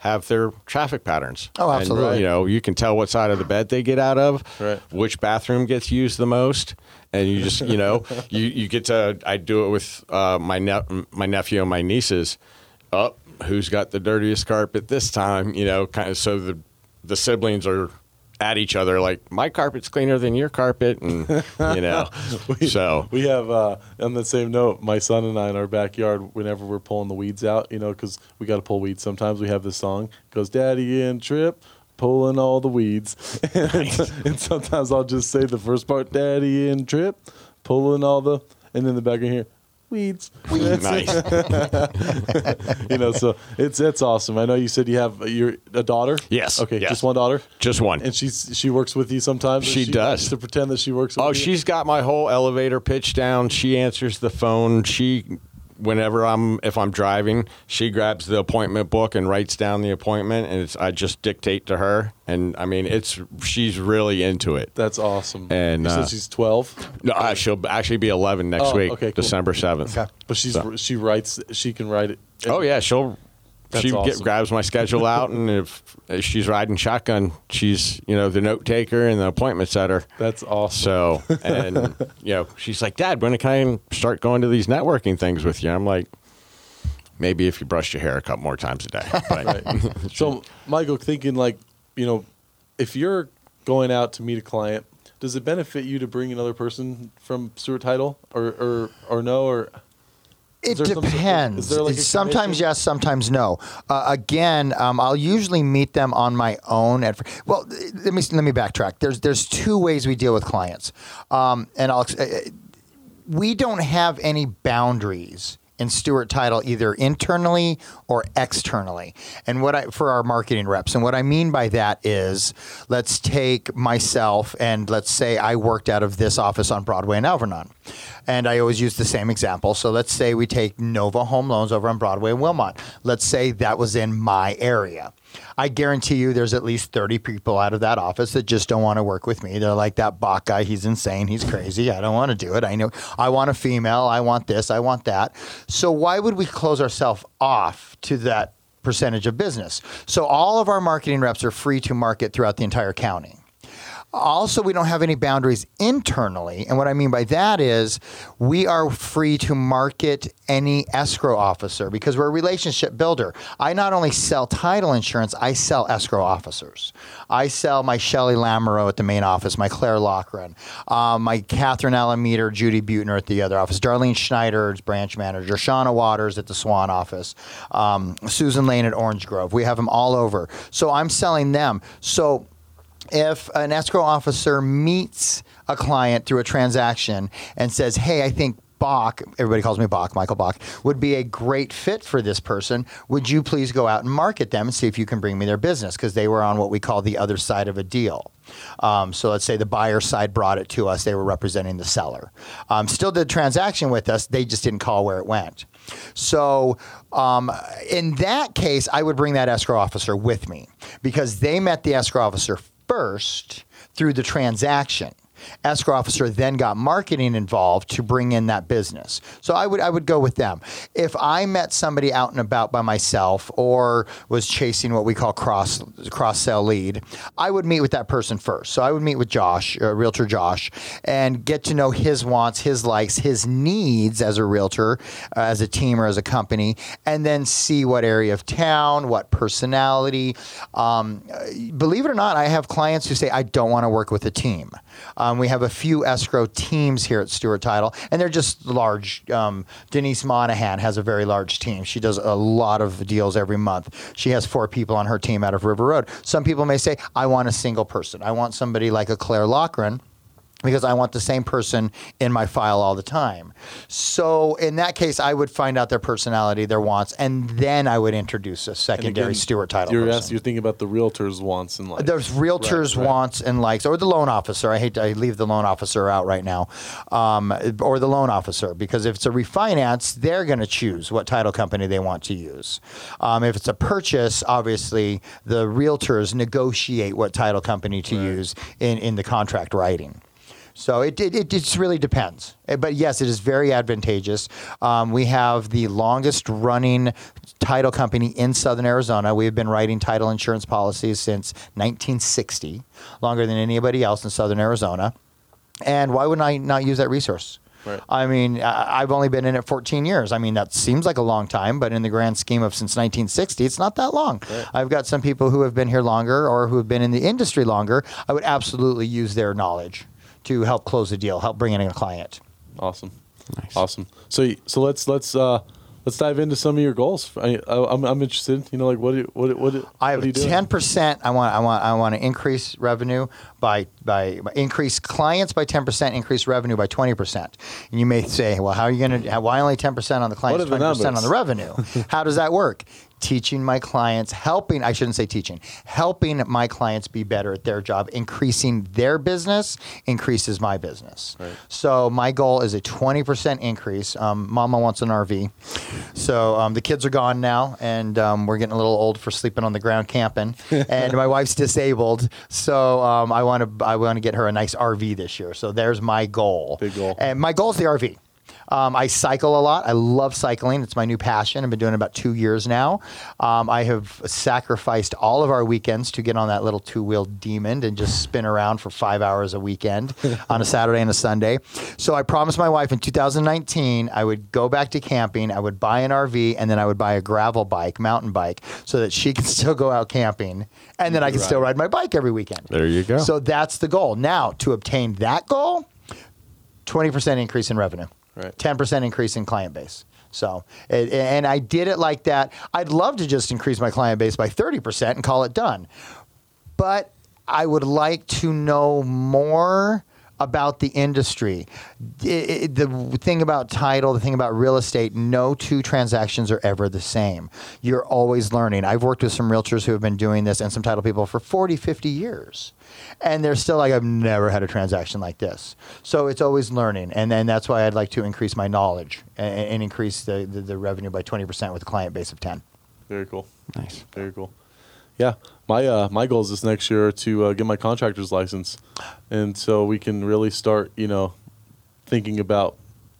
have their traffic patterns. Oh, absolutely. And, you can tell what side of the bed they get out of, Right. which bathroom gets used the most. And you just, you get to, I do it with my nephew and my nieces. Who's got the dirtiest carpet this time? Kind of, so the siblings are at each other like, my carpet's cleaner than your carpet, and so we have on the same note, my son and I in our backyard, whenever we're pulling the weeds out, because we got to pull weeds sometimes, we have this song. It goes, Daddy and Trip pulling all the weeds. And sometimes I'll just say the first part, Daddy and Trip pulling all the, and then the back in here, weeds. nice. So it's awesome. I know you said you have a daughter. Yes. Okay, yes. just one daughter. Just one. And she works with you sometimes. She does. To pretend that she works with you. Oh, she's got my whole elevator pitch down. She answers the phone. If I'm driving, she grabs the appointment book and writes down the appointment, and I just dictate to her. And I mean, she's really into it. That's awesome. And you said she's 12. No, she'll actually be 11 next week, okay, cool. December 7th. Okay. But she writes. She can write it. Oh yeah, That's awesome. grabs my schedule out, and if she's riding shotgun, she's the note taker and the appointment setter. That's awesome. So, and she's like, Dad, when can I start going to these networking things with you? I'm like, maybe if you brush your hair a couple more times a day. But, Right. So, Michael, thinking if you're going out to meet a client, does it benefit you to bring another person from Stewart Title, or no, or? It Is there depends. is there like a Sometimes commission? yes, sometimes no. Again, I'll usually meet them on my own. Well, let me backtrack. There's two ways we deal with clients, we don't have any boundaries in Stewart Title, either internally or externally, and for our marketing reps. And what I mean by that is, let's take myself, and let's say I worked out of this office on Broadway in Alvernon, and I always use the same example. So let's say we take Nova Home Loans over on Broadway in Wilmot. Let's say that was in my area. I guarantee you there's at least 30 people out of that office that just don't want to work with me. They're like, that Bach guy, he's insane, he's crazy, I don't want to do it. I know I want a female, I want this, I want that. So why would we close ourselves off to that percentage of business? So all of our marketing reps are free to market throughout the entire county. Also, we don't have any boundaries internally. And what I mean by that is we are free to market any escrow officer because we're a relationship builder. I not only sell title insurance, I sell escrow officers. I sell my Shelley Lamoureux at the main office, my Claire Loughran, my Catherine Alameter, Judy Butner at the other office, Darlene Schneider, branch manager, Shauna Waters at the Swan office, Susan Lane at Orange Grove. We have them all over. So I'm selling them. So if an escrow officer meets a client through a transaction and says, hey, I think Bach, everybody calls me Bach, Michael Bach, would be a great fit for this person, would you please go out and market them and see if you can bring me their business? Because they were on what we call the other side of a deal. So let's say the buyer side brought it to us. They were representing the seller. Still did transaction with us. They just didn't call where it went. So in that case, I would bring that escrow officer with me because they met the escrow officer first through the transaction. Escrow officer then got marketing involved to bring in that business. So I would go with them. If I met somebody out and about by myself or was chasing what we call cross sell lead, I would meet with that person first. So I would meet with Josh, Realtor Josh, and get to know his wants, his likes, his needs as a realtor, as a team or as a company, and then see what area of town, what personality. Believe it or not, I have clients who say, I don't want to work with a team. We have a few escrow teams here at Stewart Title, and they're just large. Denise Monahan has a very large team. She does a lot of deals every month. She has 4 people on her team out of River Road. Some people may say, I want a single person. I want somebody like a Claire Loughran, because I want the same person in my file all the time. So in that case, I would find out their personality, their wants, and then I would introduce a secondary Stewart Title person. You're thinking about the realtor's wants and likes. There's realtors' wants and likes, or the loan officer. I leave the loan officer out right now, or the loan officer, because if it's a refinance, they're going to choose what title company they want to use. If it's a purchase, obviously, the realtors negotiate what title company to use in the contract writing. So it just really depends. But yes, it is very advantageous. We have the longest running title company in Southern Arizona. We have been writing title insurance policies since 1960, longer than anybody else in Southern Arizona. And why wouldn't I not use that resource? Right. I mean, I've only been in it 14 years. I mean, that seems like a long time, but in the grand scheme of since 1960, it's not that long. Right. I've got some people who have been here longer or who have been in the industry longer. I would absolutely use their knowledge to help close a deal, help bring in a client. Awesome. Nice. Awesome. So let's dive into some of your goals. I'm interested. You know, like what I have what are you doing? 10%. I want to increase revenue by increase clients by 10%, increase revenue by 20%. And you may say, well, how are you going to? Why only 10% on the clients, 20% on the revenue? How does that work? Teaching my clients, helping my clients be better at their job, increasing their business, increases my business. Right. So my goal is a 20% increase. Mama wants an RV. So the kids are gone now, and we're getting a little old for sleeping on the ground camping. And my wife's disabled, so I want to get her a nice RV this year. So there's my goal. Big goal. And my goal is the RV. I cycle a lot. I love cycling. It's my new passion. I've been doing it about 2 years now. I have sacrificed all of our weekends to get on that little two-wheeled demon and just spin around for 5 hours a weekend on a Saturday and a Sunday. So I promised my wife in 2019 I would go back to camping, I would buy an RV, and then I would buy a gravel bike, mountain bike, so that she can still go out camping, and then I can still ride my bike every weekend. There you go. So that's the goal. Now, to obtain that goal, 20% increase in revenue. Right. 10% increase in client base. So, and I did it like that. I'd love to just increase my client base by 30% and call it done. But I would like to know more about the industry. The thing about title, the thing about real estate, no two transactions are ever the same. You're always learning. I've worked with some realtors who have been doing this and some title people for 40, 50 years. And they're still like, I've never had a transaction like this. So it's always learning. And then that's why I'd like to increase my knowledge and increase the revenue by 20% with a client base of 10. Very cool. Nice. Very cool. Yeah, my goals this next year are to get my contractor's license, and so we can really start, thinking about,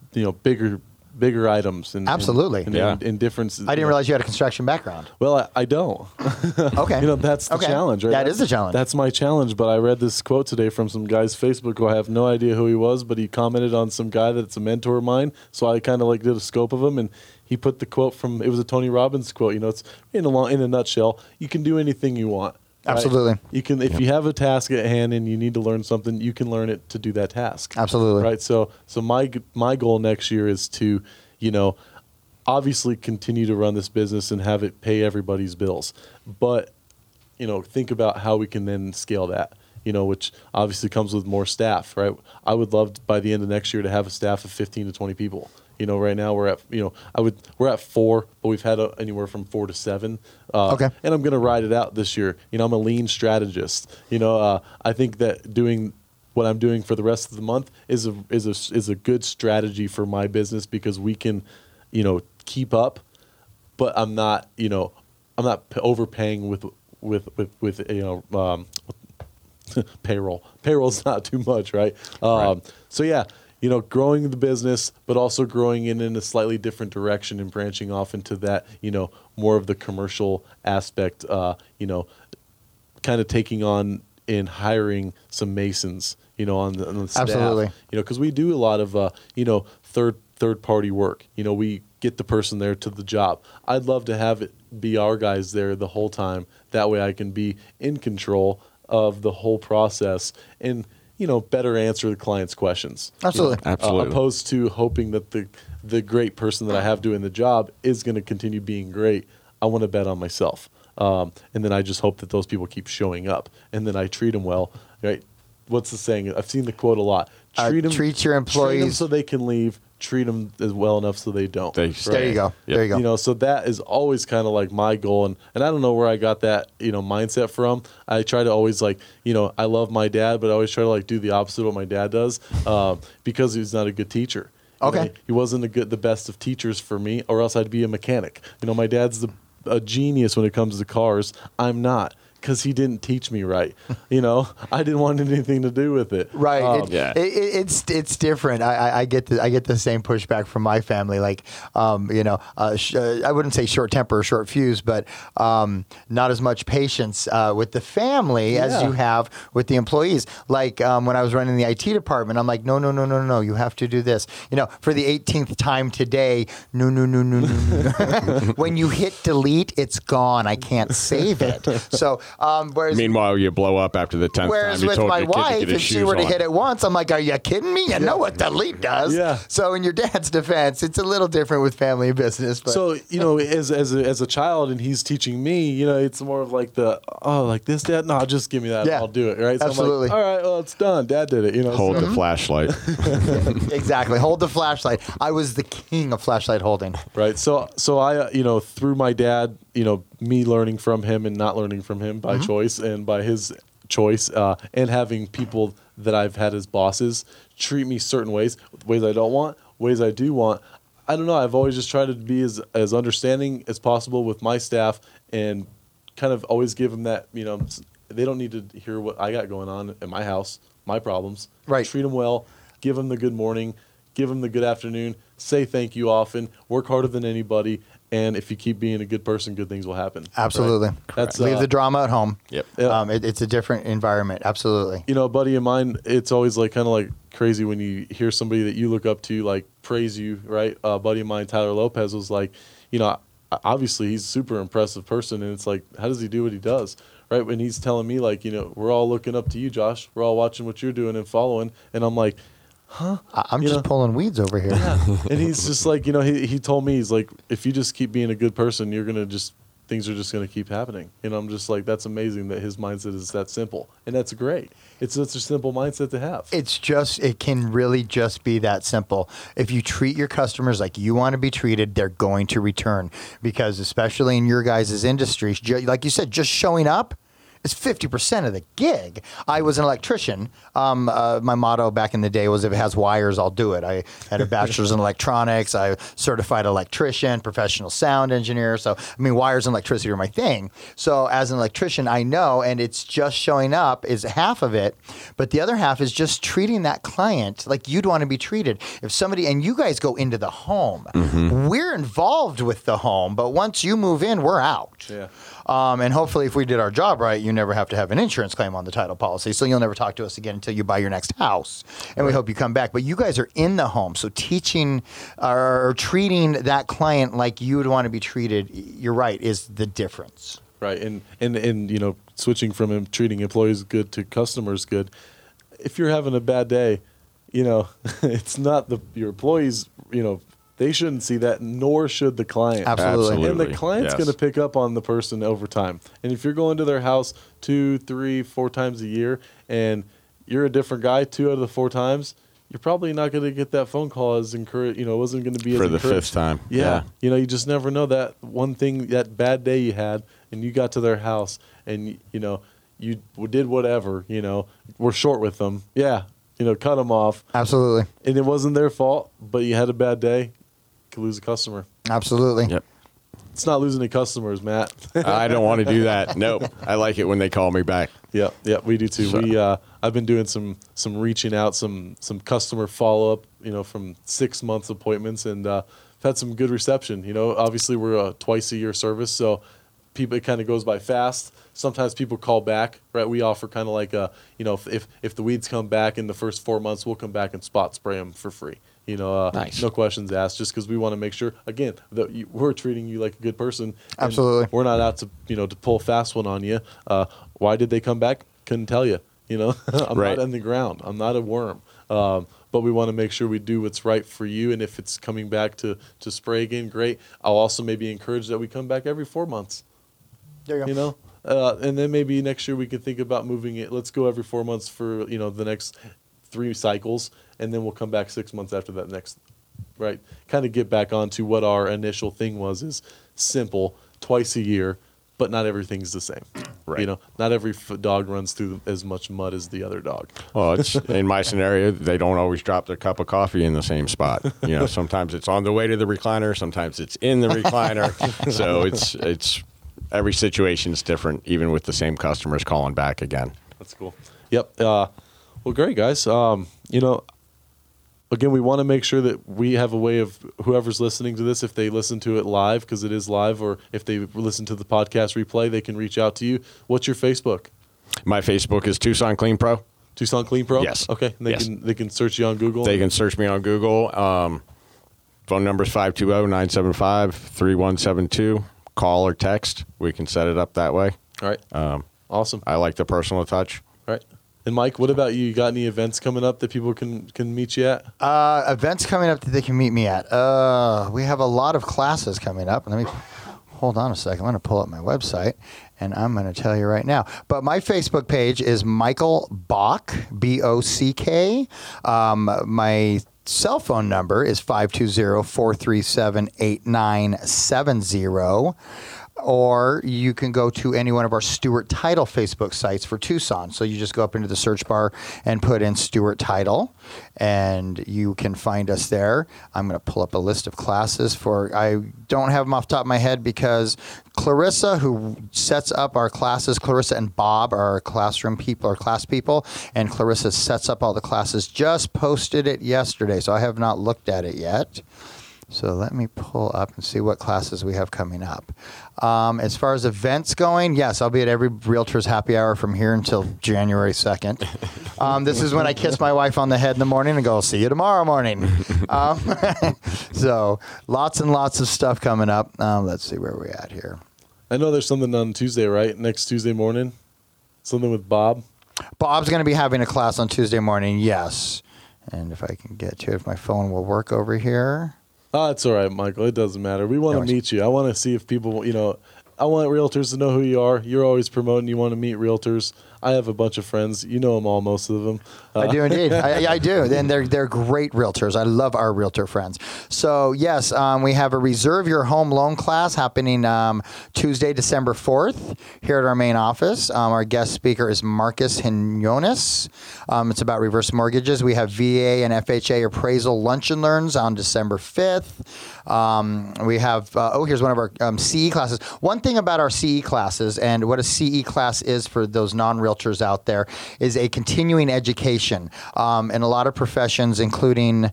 bigger items and Absolutely. and different. I didn't realize you had a construction background. Well, I don't. Okay. That's the challenge, right? That is the challenge. That's my challenge. But I read this quote today from some guy's Facebook who I have no idea who he was, but he commented on some guy that's a mentor of mine. So I kind of did a scope of him, and he put the quote it was a Tony Robbins quote. It's in a nutshell, you can do anything you want. Right? Absolutely. You can, if you have a task at hand and you need to learn something, you can learn it to do that task. Absolutely. Right. So my goal next year is to, obviously continue to run this business and have it pay everybody's bills, but think about how we can then scale that. Which obviously comes with more staff. Right. I would love by the end of next year to have a staff of 15 to 20 people. Right now we're at, we're at 4, but we've had anywhere from 4 to 7. Okay. And I'm going to ride it out this year. I'm a lean strategist. I think that doing what I'm doing for the rest of the month is a good strategy for my business because we can, keep up, but I'm not overpaying with payroll. Payroll's not too much, right? Right. So yeah. Growing the business, but also growing in a slightly different direction and branching off into that, more of the commercial aspect, kind of taking on and hiring some masons, on the staff. Absolutely. Because we do a lot of, third party work. We get the person there to the job. I'd love to have it be our guys there the whole time. That way I can be in control of the whole process and, better answer the client's questions. Absolutely. Absolutely. Opposed to hoping that the great person that I have doing the job is going to continue being great. I want to bet on myself. And then I just hope that those people keep showing up. And then I treat them well. Right? What's the saying? I've seen the quote a lot. Treat your employees. Treat them so they can leave. Treat them as well enough so they don't. They right? There you go. Yep. There you go. So that is always kind of like my goal. And I don't know where I got that, mindset from. I try to always I love my dad, but I always try to do the opposite of what my dad does because he's not a good teacher. Okay. He wasn't the best of teachers for me, or else I'd be a mechanic. My dad's a genius when it comes to cars. I'm not. because he didn't teach me right. I didn't want anything to do with it. Right. Yeah. It's different. I get the same pushback from my family. Like, I wouldn't say short temper or short fuse, but not as much patience with the family as you have with the employees. Like when I was running the IT department, I'm like, no, you have to do this. For the 18th time today, no. When you hit delete, it's gone. I can't save it. So, whereas meanwhile, you blow up after the 10th time. Whereas You with told my your kid to wife, get his if she shoes were to on. hit it once, I'm like, are you kidding me? You know what delete does. Yeah. So in your dad's defense, it's a little different with family and business. But. So, as a child and he's teaching me, it's more of like like this, Dad? No, just give me that. Yeah. I'll do it. Right. So Absolutely. I'm like, all right, well, it's done. Dad did it. Hold the flashlight. Exactly. Hold the flashlight. I was the king of flashlight holding. Right. So I, through my dad, me learning from him and not learning from him by choice and by his choice, and having people that I've had as bosses treat me certain ways I don't want, ways I do want. I don't know. I've always just tried to be as understanding as possible with my staff and kind of always give them that, they don't need to hear what I got going on at my house, my problems. Right. Treat them well, give them the good morning, give them the good afternoon, say thank you often, work harder than anybody, and if you keep being a good person, good things will happen. Absolutely. Right? That's Leave the drama at home. Yep. Yeah. It's a different environment. Absolutely. A buddy of mine, it's always like kind of like crazy when you hear somebody that you look up to like praise you, right? A buddy of mine, Tyler Lopez, was like, obviously he's a super impressive person, and it's like, how does he do what he does? Right? When he's telling me like, we're all looking up to you, Josh. We're all watching what you're doing and following. And I'm like, huh? I'm just pulling weeds over here. Yeah. And he's just like, he told me, he's like, if you just keep being a good person, things are just going to keep happening. And I'm just like, that's amazing that his mindset is that simple. And that's great. It's such a simple mindset to have. It can really just be that simple. If you treat your customers like you want to be treated, they're going to return. Because especially in your guys' industry, like you said, just showing up is 50% of the gig. I was an electrician. My motto back in the day was, if it has wires, I'll do it. I had a bachelor's in electronics. I certified electrician, professional sound engineer. So, wires and electricity are my thing. So as an electrician, I know, and it's just showing up is half of it. But the other half is just treating that client like you'd want to be treated. If somebody, and you guys go into the home, we're involved with the home, but once you move in, we're out. Yeah. And hopefully if we did our job right, you never have to have an insurance claim on the title policy. So you'll never talk to us again until you buy your next house. And we hope you come back. But you guys are in the home. So teaching or treating that client like you would want to be treated, you're right, is the difference. Right. And switching from treating employees good to customers good. If you're having a bad day, it's not your employees, they shouldn't see that, nor should the client. Absolutely. And the client's going to pick up on the person over time. And if you're going to their house 2, 3, 4 times a year and you're a different guy 2 out of the 4 times, you're probably not going to get that phone call as encouraged. It wasn't going to be For as the encouraged. 5th time. Yeah. You just never know that one thing, that bad day you had, and you got to their house and, you did whatever, we're short with them. Yeah. Cut them off. Absolutely. And it wasn't their fault, but you had a bad day. Could lose a customer. Absolutely. Yep. It's not losing any customers, Matt. I don't want to do that. Nope. I like it when they call me back. Yeah, we do too. So- I've been doing some reaching out, some customer follow up, from 6 months appointments, and I've had some good reception. Obviously we're a twice a year service, so it kind of goes by fast. Sometimes people call back, right? We offer kind of like if the weeds come back in the first 4 months, we'll come back and spot spray them for free. Nice. No questions asked, just because we want to make sure, again, that we're treating you like a good person. And Absolutely. we're not out to, to pull a fast one on you. Why did they come back? Couldn't tell you. I'm Right. not in the ground. I'm not a worm. But we want to make sure we do what's right for you. And if it's coming back to spray again, great. I'll also maybe encourage that we come back every 4 months. There you go. And then maybe next year we could think about moving it. Let's go every 4 months for, the next 3 cycles, and then we'll come back 6 months after that next, right? Kind of get back onto what our initial thing was, is simple, twice a year, but not everything's the same. Right. Not every dog runs through as much mud as the other dog. Well, it's in my scenario, they don't always drop their cup of coffee in the same spot. Sometimes it's on the way to the recliner, sometimes it's in the recliner. So it's every situation is different, even with the same customers calling back again. That's cool. Yep. Well, great, guys. Again, we want to make sure that we have a way of whoever's listening to this, if they listen to it live, because it is live, or if they listen to the podcast replay, they can reach out to you. What's your Facebook? My Facebook is Tucson Clean Pro. Tucson Clean Pro? Yes. Okay. And they can search you on Google? They can search me on Google. Phone number is 520-975-3172. Call or text. We can set it up that way. All right. Awesome. I like the personal touch. All right. And Mike, what about you? You got any events coming up that people can meet you at? Events coming up that they can meet me at. We have a lot of classes coming up. Let me hold on a second. I'm going to pull up my website, and I'm going to tell you right now. But my Facebook page is Michael Bock, B-O-C-K. My cell phone number is 520-437-8970. Or you can go to any one of our Stewart Title Facebook sites for Tucson. So you just go up into the search bar and put in Stewart Title, and you can find us there. I'm going to pull up a list of classes I don't have them off the top of my head because Clarissa, who sets up our classes, Clarissa and Bob are our classroom people, our class people, and Clarissa sets up all the classes, just posted it yesterday. So I have not looked at it yet. So let me pull up and see what classes we have coming up. As far as events going, yes, I'll be at every Realtors Happy Hour from here until January 2nd. This is when I kiss my wife on the head in the morning and go, see you tomorrow morning. So lots and lots of stuff coming up. Let's see where we're at here. I know there's something on Tuesday, right? Next Tuesday morning? Something with Bob? Bob's going to be having a class on Tuesday morning, yes. And if I can get to it, if my phone will work over here. Oh, it's all right, Michael. It doesn't matter. We want to meet you. I want to see if people, I want realtors to know who you are. You're always promoting you want to meet realtors. I have a bunch of friends. You know them all, most of them. I do indeed. I do. And they're great realtors. I love our realtor friends. So, yes, we have a Reserve Your Home Loan class happening Tuesday, December 4th here at our main office. Our guest speaker is Marcus Hinones. It's about reverse mortgages. We have VA and FHA appraisal lunch and learns on December 5th. We have, here's one of our CE classes. One thing about our CE classes and what a CE class is for those non-realtors out there is a continuing education. In a lot of professions, including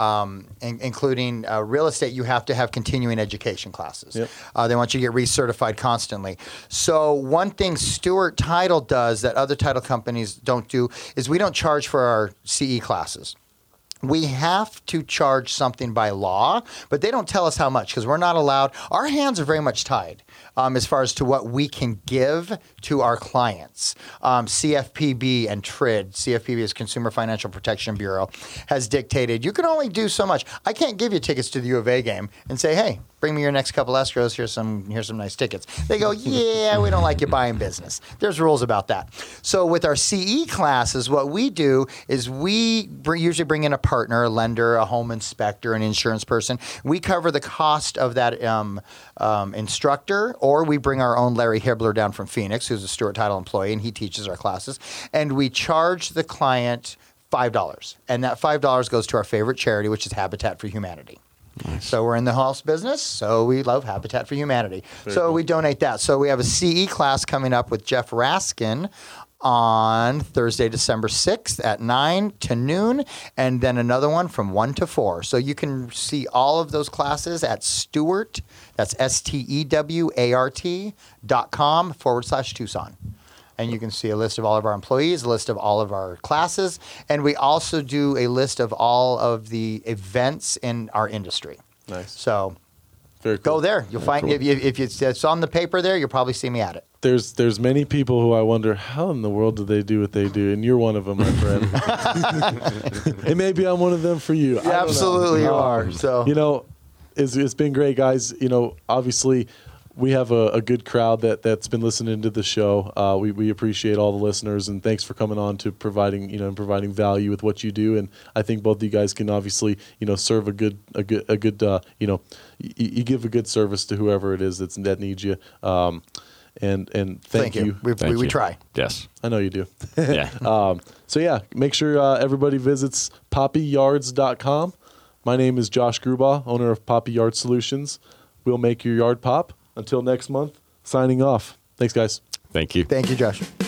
real estate, you have to have continuing education classes. Yep. They want you to get recertified constantly. So one thing Stewart Title does that other title companies don't do is we don't charge for our CE classes. We have to charge something by law, but they don't tell us how much because we're not allowed. Our hands are very much tied as far as to what we can give to our clients. CFPB and TRID, CFPB is Consumer Financial Protection Bureau, has dictated you can only do so much. I can't give you tickets to the U of A game and say, hey, bring me your next couple escrows. Here's some nice tickets. They go, yeah, we don't like you buying business. There's rules about that. So with our CE classes, what we do is we usually bring in a partner, a lender, a home inspector, an insurance person. We cover the cost of that instructor, or we bring our own Larry Hibbler down from Phoenix, who's a Stewart Title employee, and he teaches our classes. And we charge the client $5. And that $5 goes to our favorite charity, which is Habitat for Humanity. Nice. So we're in the house business, so we love Habitat for Humanity. Very cool. We donate that. So we have a CE class coming up with Jeff Raskin on Thursday, December 6th at 9 to noon, and then another one from 1 to 4. So you can see all of those classes at Stewart, that's STEWART.com/Tucson. And you can see a list of all of our employees, a list of all of our classes, and we also do a list of all of the events in our industry. Nice. So very cool. Go there. You'll find, cool. if it's on the paper there, you'll probably see me at it. There's many people who I wonder, how in the world do they do what they do? And you're one of them, my friend. And maybe I'm one of them for you. Yeah, absolutely you are. So it's been great, guys. Obviously, we have a good crowd that's been listening to the show. We appreciate all the listeners, and thanks for coming on to providing value with what you do. And I think both of you guys can obviously serve a good you give a good service to whoever it is that needs you. And thank you. We try. Yes, I know you do. Yeah. So make sure everybody visits poppyyards.com. My name is Josh Grubaugh, owner of Poppy Yard Solutions. We'll make your yard pop. Until next month, signing off. Thanks, guys. Thank you. Thank you, Josh.